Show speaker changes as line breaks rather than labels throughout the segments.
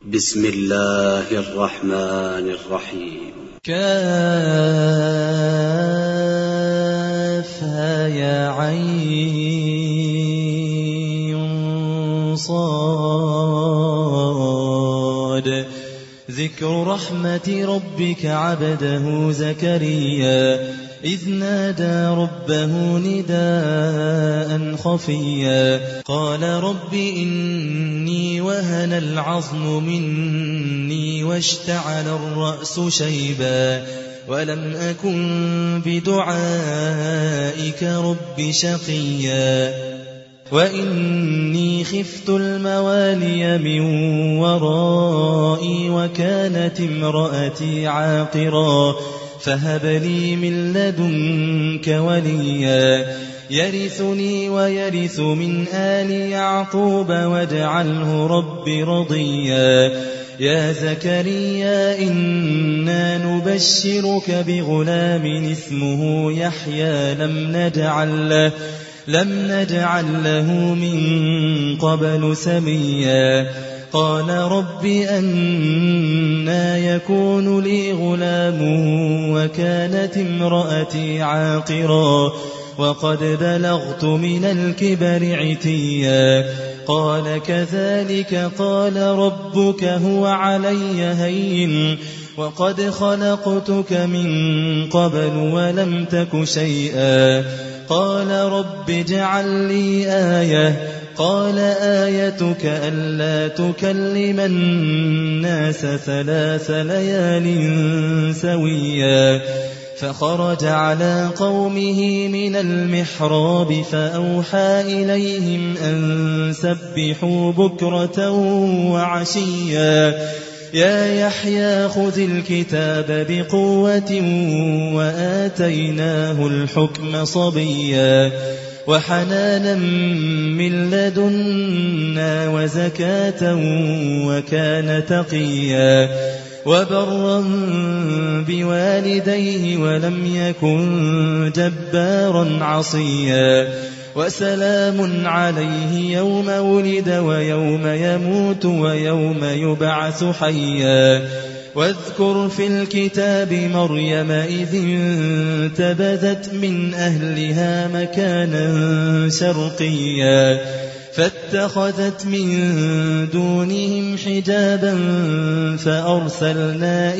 بسم الله الرحمن الرحيم.
كافها يا عين صاد. ذكر رحمة ربك عبده زكريا إذ نادى ربه نداء خفيا قال رب إني وهن العظم مني واشتعل الرأس شيبا ولم أكن بدعائك رب شقيا وإني خفت الموالي من ورائي وكانت امرأتي عاقرا فهب لي من لدنك وليا يرثني ويرث من آل يعقوب واجعله رب رضيا يا زكريا إنا نبشرك بغلام اسمه يحيى لم نجعل له من قبل سميا قال رب أنى يكون لي غلام وكانت امرأتي عاقرا وقد بلغت من الكبر عتيا قال كذلك قال ربك هو علي هين وقد خلقتك من قبل ولم تك شيئا قال رب اجعل لي آية قال آيتك ألا تكلم الناس 3 ليال سويا فخرج على قومه من المحراب فأوحى إليهم أن سبحوا بكرة وعشيا يا يحيى خذ الكتاب بقوة وآتيناه الحكم صبيا وحنانا من لدنا وزكاة وكان تقيا وبرا بوالديه ولم يكن جبارا عصيا وسلام عليه يوم ولد ويوم يموت ويوم يبعث حيا واذكر في الكتاب مريم إذ انتبذت من أهلها مكانا شرقيا فاتخذت من دونهم حجابا فأرسلنا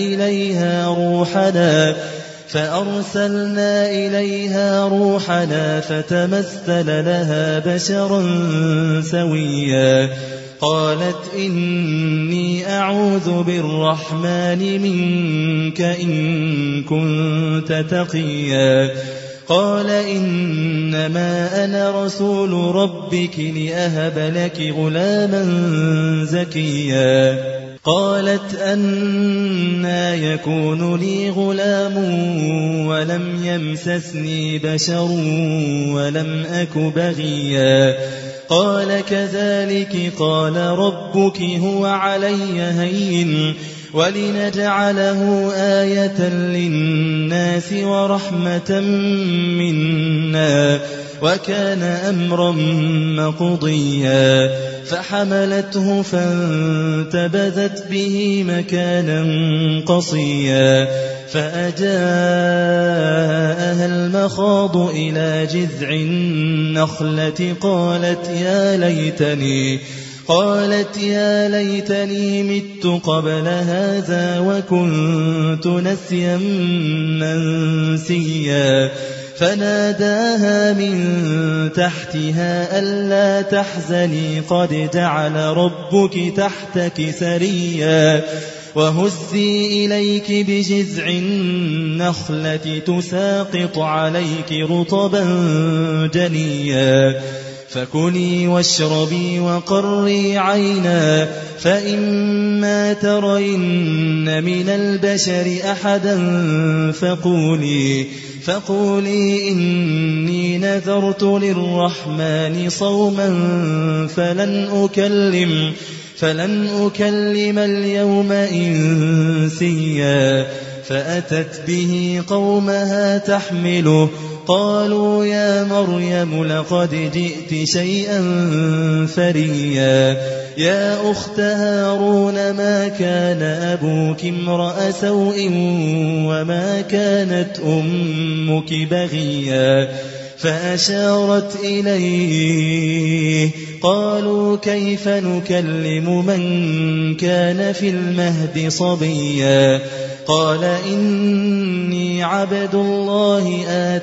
إليها روحنا فتمثل لها بشرا سويا قالت إني أعوذ بالرحمن منك إن كنت تقيا قال إنما أنا رسول ربك لأهب لك غلاما زكيا قالت أنى يكون لي غلام ولم يمسسني بشر ولم أك بغيا قال كذلك قال ربك هو علي هين ولنجعله آية للناس ورحمة منا وكان أمرا مقضيا فحملته فانتبذت به مكانا قصيا فأجاءها المخاض إلى جذع النخلة قالت يا ليتني مت قبل هذا وكنت نسيا منسيا فناداها من تحتها ألا تحزني قد جعل ربك تحتك سريا وهزي إليك بجذع النخلة تساقط عليك رطبا جنيا فكلي واشربي وقري عينا فإما ترين من البشر أحدا فقولي إني نذرت للرحمن صوما فلن أكلم اليوم إنسيا فأتت به قومها تحمله قالوا يا مريم لقد جئت شيئا فريا يا أخت هارون ما كان أبوك امرأ سوء وما كانت أمك بغيا فأشارت إليه قالوا كيف نكلم من كان في المهد صبيا قال إني عبد الله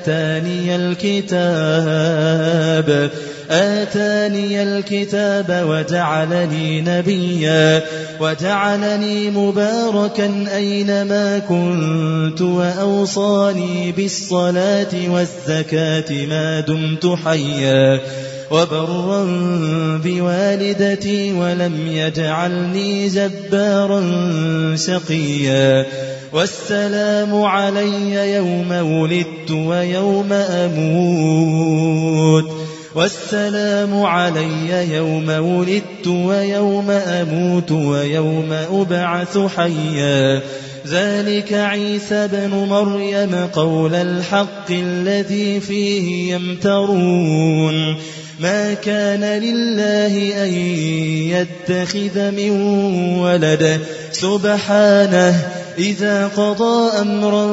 آتاني الكتاب وجعلني نبيا وجعلني مباركا أينما كنت وأوصاني بالصلاة والزكاة ما دمت حيا وبرا بوالدتي ولم يجعلني جبارا شقيا والسلام علي يوم ولدت ويوم أموت ويوم أبعث حيا ذلك عيسى بن مريم قول الحق الذي فيه يمترون ما كان لله أن يتخذ من ولد سبحانه إذا قضى أمرا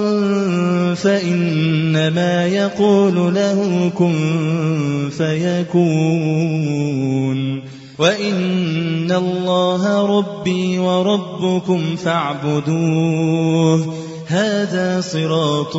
فإنما يقول له كن فيكون وإن الله ربي وربكم فاعبدوه هذا صراط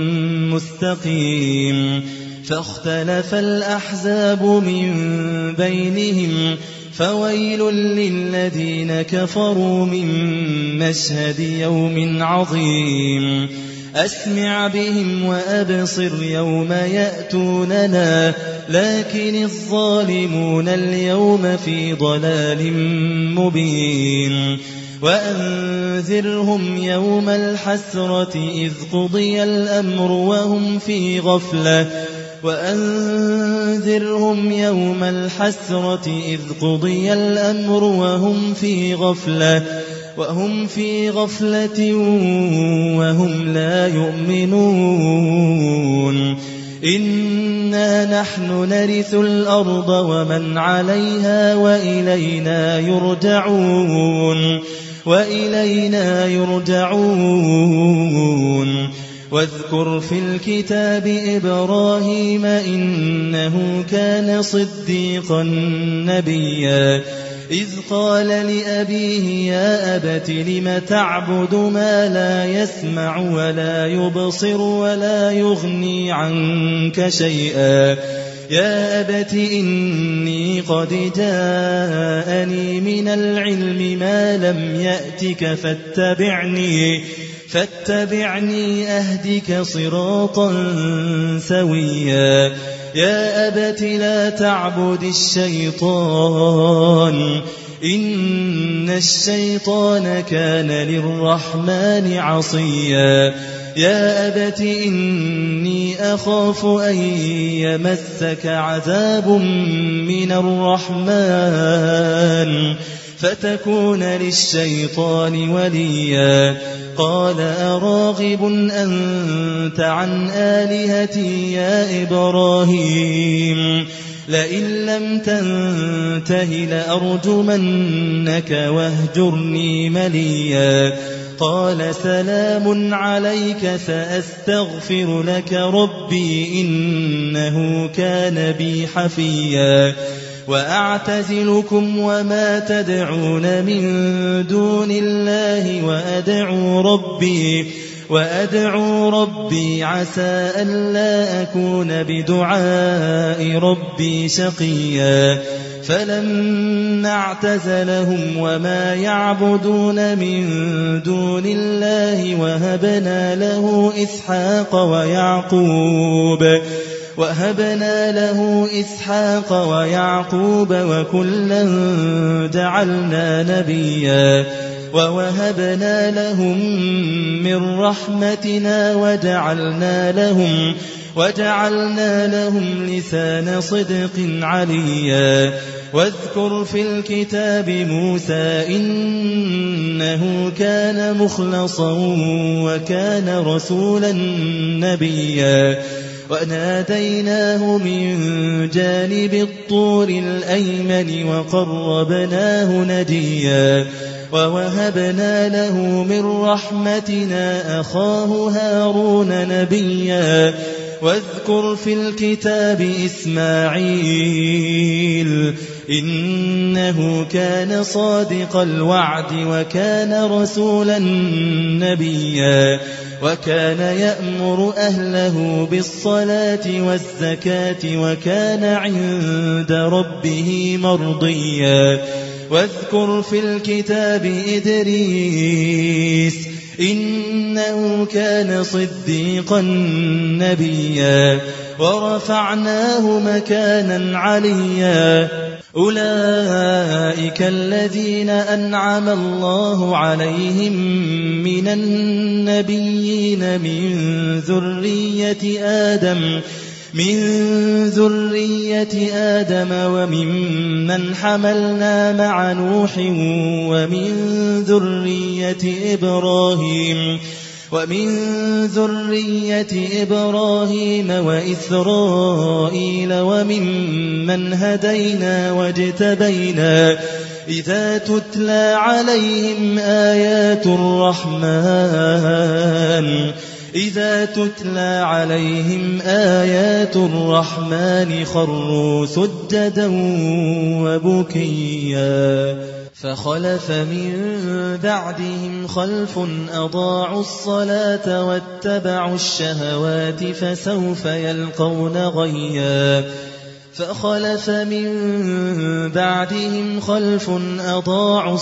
مستقيم فاختلف الأحزاب من بينهم فويل للذين كفروا من مشهد يوم عظيم أسمع بهم وأبصر يوم يأتوننا لكن الظالمون اليوم في ضلال مبين وأنذرهم يوم الحسرة إذ قضي الأمر وهم في غفلة وهم لا يؤمنون إنا نحن نرث الأرض ومن عليها وإلينا يرجعون واذكر في الكتاب إبراهيم إنه كان صديقا نبيا إذ قال لأبيه يا أبت لم تعبد ما لا يسمع ولا يبصر ولا يغني عنك شيئا يا أبت إني قد جاءني من العلم ما لم يأتك فاتبعني أهدك صراطا سويا يا أبت لا تعبد الشيطان إن الشيطان كان للرحمن عصيا يا أبت إني أخاف أن يمسك عذاب من الرحمن فتكون للشيطان وليا قال أراغب أنت عن آلهتي يا إبراهيم لئن لم تنته لأرجمنك واهجرني مليا قال سلام عليك سأستغفر لك ربي إنه كان بي حفيا وأعتزلكم وما تدعون من دون الله وأدعو ربي عسى ألا أكون بدعاء ربي شقيا فلما اعتزلهم وما يعبدون من دون الله وهبنا له إسحاق ويعقوب وكلا جعلنا نبيا ووهبنا لهم من رحمتنا وجعلنا لهم لسان صدق عليا واذكر في الكتاب موسى إنه كان مخلصا وكان رسولا نبيا وناديناه من جانب الطور الأيمن وقربناه نجيا ووهبنا له من رحمتنا أخاه هارون نبيا واذكر في الكتاب إسماعيل إنه كان صادق الوعد وكان رسولا نبيا وكان يأمر أهله بالصلاة والزكاة وكان عند ربه مرضيا واذكر في الكتاب إدريس إنه كان صديقا نبيا ورفعناه مكانا عليا أولئك الذين أنعم الله عليهم من النبيين من ذرية آدم وممن حملنا مع نوح ومن ذرية إبراهيم وإسرائيل وممن هدينا واجتبينا إذا تتلى عليهم آيات الرحمن خروا سجدا وبكيا فخلف من بعدهم خلف أضاعوا الصلاة واتبعوا الشهوات فسوف يلقون غيا فخلف من بعدهم خلف أضاعوا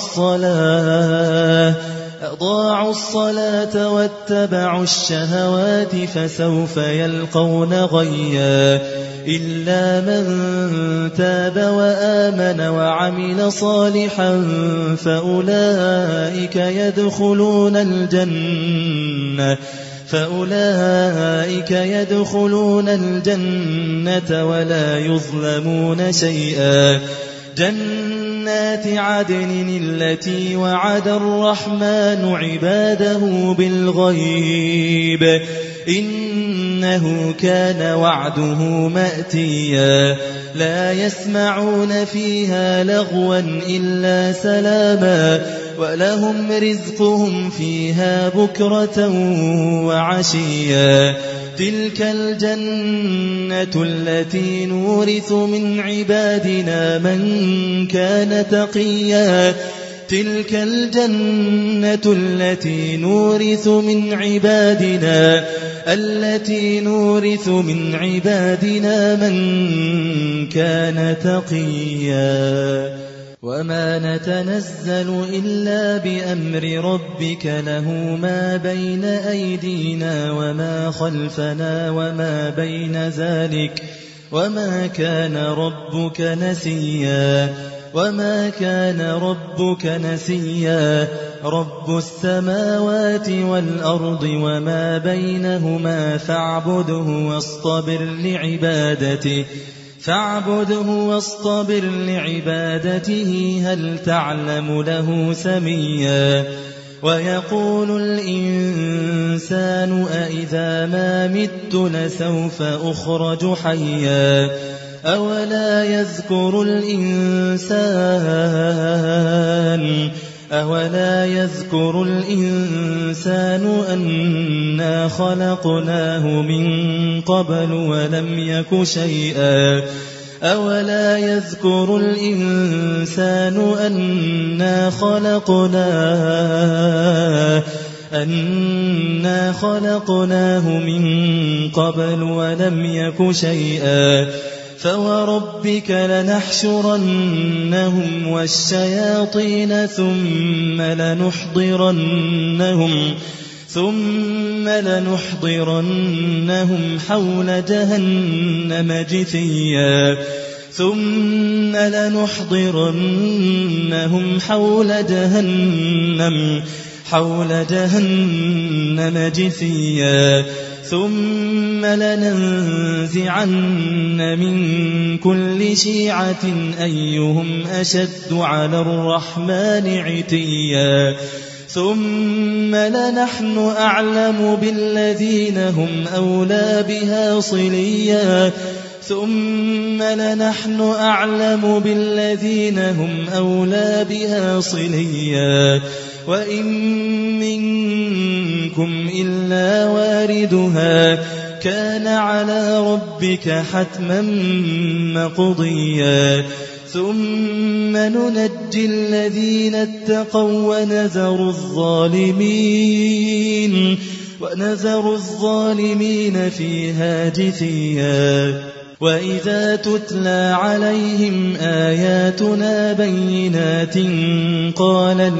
الصلاة واتبعوا الشهوات فسوف يلقون غيا إلا من تاب وآمن وعمل صالحا فأولئك يدخلون الجنة ولا يظلمون شيئا جنات عدن التي وعد الرحمن عباده بالغيب إنه كان وعده مأتيا لا يسمعون فيها لغوا إلا سلاما ولهم رزقهم فيها بكرة وعشيا تلك الجنة التي نورث من عبادنا من كان تقيا تلك الجنة التي نورث من عبادنا من كان تقيا وما نتنزل إلا بأمر ربك له ما بين أيدينا وما خلفنا وما بين ذلك وما كان ربك نسيا رب السماوات والأرض وما بينهما فاعبده واصطبر لعبادته هل تعلم له سميا ويقول الإنسان أإذا ما مت لسوف أخرج حيا أولا يذكر الإنسان أنا خلقناه من قبل ولم يك شيئا أولا يذكر الإنسان أنا خلقناه من قبل ولم يك شيئا فوربك لنحشرنهم والشياطين ثم لنحضرنهم حول جهنم جثيا ثم لننزعن من كل شيعة أيهم أشد على الرحمن عتيا ثم لنحن أعلم بالذين هم أولى بها صليا ثم لنحن أعلم بالذين هم أولى بها صليا وإن منكم إلا واردها كان على ربك حتما مقضيا ثم ننجي الذين اتقوا ونذر الظالمين فيها جثيا وإذا تتلى عليهم آياتنا بينات قال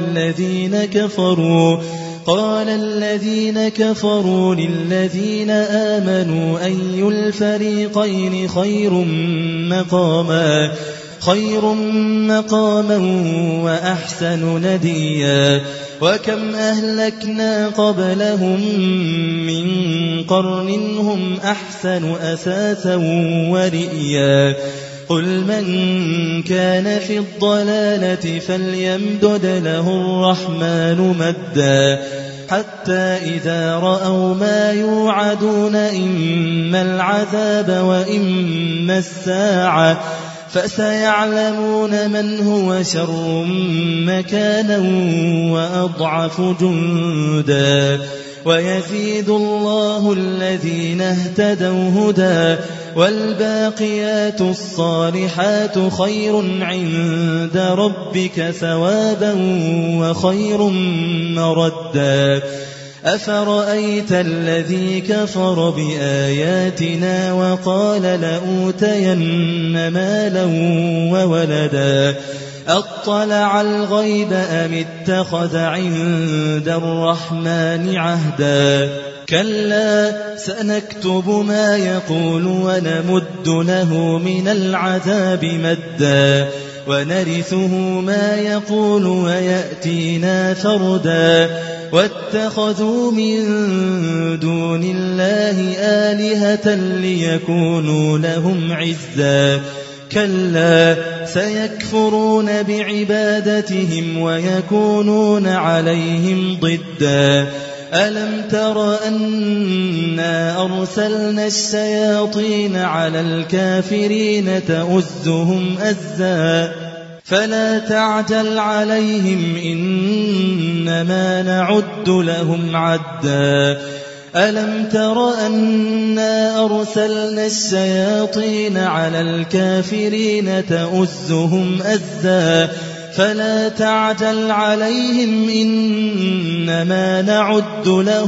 الذين كفروا للذين آمنوا أي الفريقين خير مقاما وأحسن نديا وكم أهلكنا قبلهم من قرن هم أحسن أثاثا ورئيا قل من كان في الضلالة فليمدد له الرحمن مدا حتى إذا رأوا ما يوعدون إما العذاب وإما الساعة فسيعلمون من هو شر مكانا وأضعف جندا ويزيد الله الذين اهتدوا هدى والباقيات الصالحات خير عند ربك ثوابا وخير مردا أفرأيت الذي كفر بآياتنا وقال لأوتين مالا وولدا أطلع الغيب أم اتخذ عند الرحمن عهدا كلا سنكتب ما يقول ونمد له من العذاب مدا ونرثه ما يقول ويأتينا فردا واتخذوا من دون الله آلهة ليكونوا لهم عزا كلا سيكفرون بعبادتهم ويكونون عليهم ضدا ألم تر أنا أرسلنا الشياطين على الكافرين تؤزهم أزا فلا تعجل عليهم إنما نعد لهم عدا ألم تر أنا أرسلنا الشياطين على الكافرين تؤزهم أزا فلا تعجل عليهم إنما نعد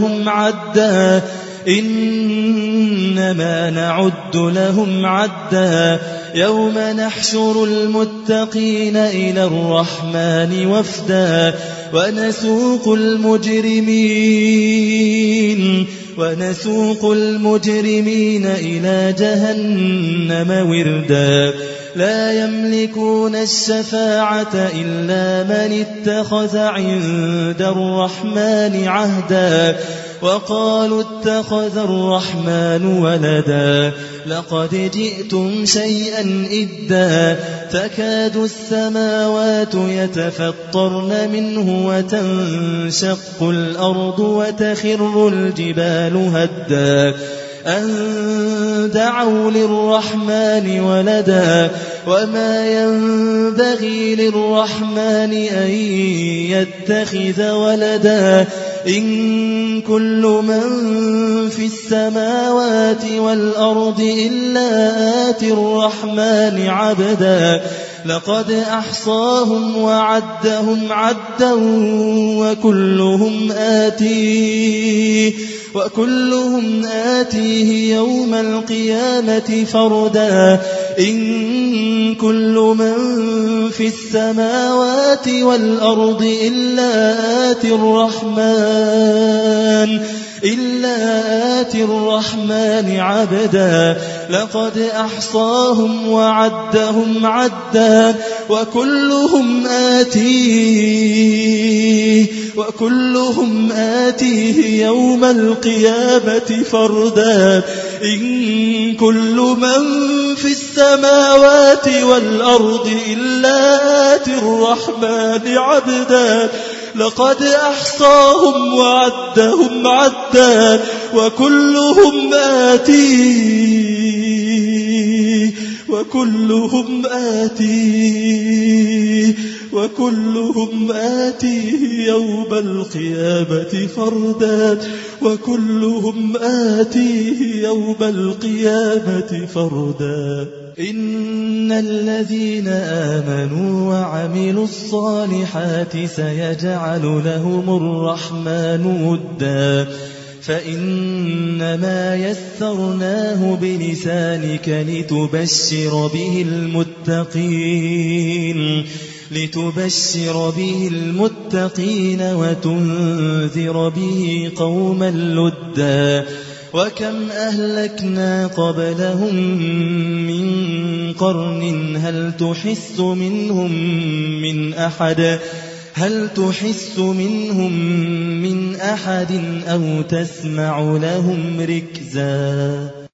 لهم عدا يوم نحشر المتقين إلى الرحمن وفدا ونسوق المجرمين إلى جهنم وردا لا يملكون الشفاعة إلا من اتخذ عند الرحمن عهدا وقالوا اتخذ الرحمن ولدا لقد جئتم شيئا إدا تكاد السماوات يتفطرن منه وتنشق الأرض وتخر الجبال هدا أن دعوا للرحمن ولدا وما ينبغي للرحمن أن يتخذ ولدا إن كل من في السماوات والأرض إلا آتي الرحمن عبدا لقد أحصاهم وعدهم عدا وكلهم آتيه يوم القيامة فردا إن كل من في السماوات والأرض إلا آتي الرحمن عبدا لقد أحصاهم وعدهم عدا وكلهم آتيه يوم القيامة فردا إن كل من في السماوات والأرض إلا آتي الرحمن عبدا لقد أحصاهم وعدهم عدا وكلهم آتيه يوم القيامة فردا إن الذين آمنوا وعملوا الصالحات سيجعل لهم الرحمن ودا فإنما يسرناه بلسانك لتبشر به المتقين وتنذر به قوما لدا وكم أهلكنا قبلهم من قرن هل تحس منهم من أحد أو تسمع لهم ركزا